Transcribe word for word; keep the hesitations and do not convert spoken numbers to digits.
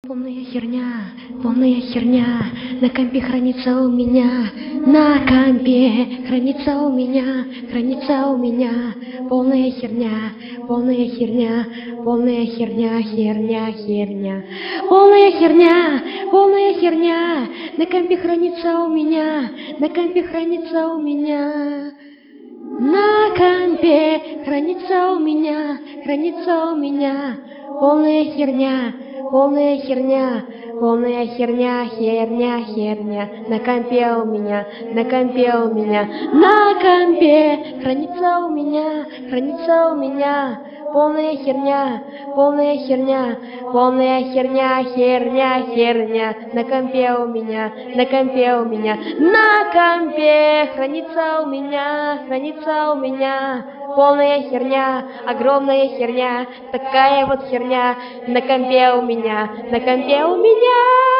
Полная херня, полная херня, на компе хранится у меня, на компе хранится у меня, хранится у меня, полная херня, полная херня, полная херня, херня, херня, полная херня, полная херня, на компе хранится у меня, на компе хранится у меня. На компе хранится у меня, хранится у меня, полная херня, полная херня, полная херня, херня, херня, на компе у меня, на компе у меня, на компе хранится у меня, хранится у меня, полная херня, полная херня, полная херня, херня, херня, на компе у меня, на компе у меня, на компе хранится у меня, хранится у меня, полная херня, огромная херня, такая вот херня, на компе у меня, на компе у меня.